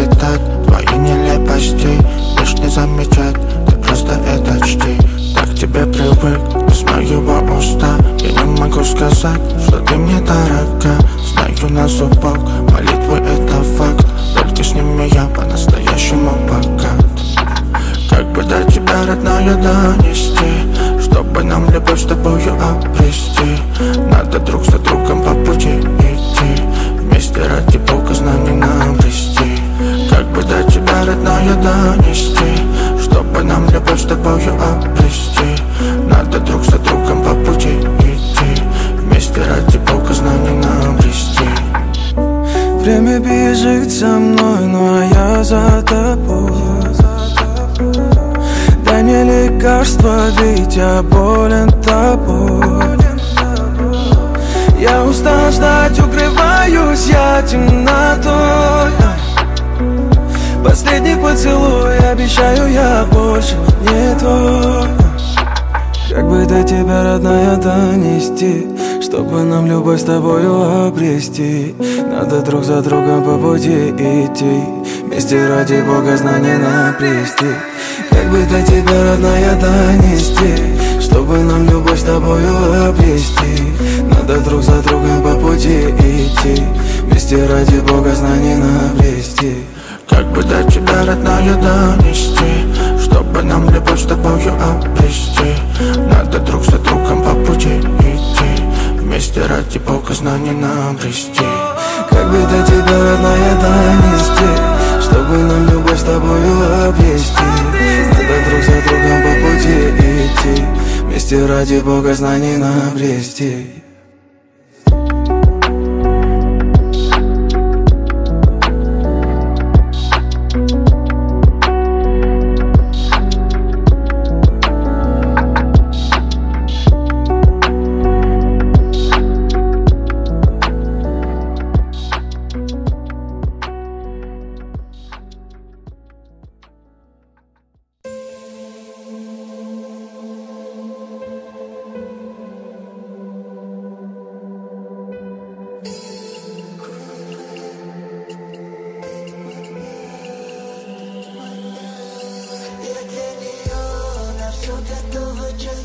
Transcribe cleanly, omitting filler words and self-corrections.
так, твои нелепости лишь не замечать, ты просто это чти. Так к тебе привык, из моего уста я не могу сказать, что ты мне дорога. Знаю на зубок, молитвы это факт, только с ними я по-настоящему богат. Как бы до тебя, родная, донести, чтобы нам любовь с тобою обрести. Надо друг за другом по пути идти, вместе ради Бога знаний нам обрести. Как бы до тебя, родная, донести, чтобы нам любовь с тобою обрести. Надо друг за другом по пути идти, вместе ради Бога знаний нам обрести. Время бежит со мной, но я за тобой. Дай мне лекарство, ведь я болен тобой. Я устал ждать, укрываюсь я темнотой. Последний поцелуй, обещаю, я больше не твой. Как бы до тебя, родная, донести, чтобы нам любовь с тобою обрести. Надо друг за другом по пути идти, вместе ради Бога знаний наплести. Как бы до тебя, родная, донести, чтобы нам любовь с тобою обрести. Надо друг за другом по пути идти, вместе ради Бога знаний наплести. Как бы до тебя, родная, донести, чтобы нам любовь с тобою обрести. Надо друг за другом по пути идти, вместе ради Бога знаний нам обрести. Как бы до тебя, родная, донести, чтобы нам любовь с тобою обрести. Надо друг за другом по пути идти, вместе ради Бога знаний нам обрести. Готова just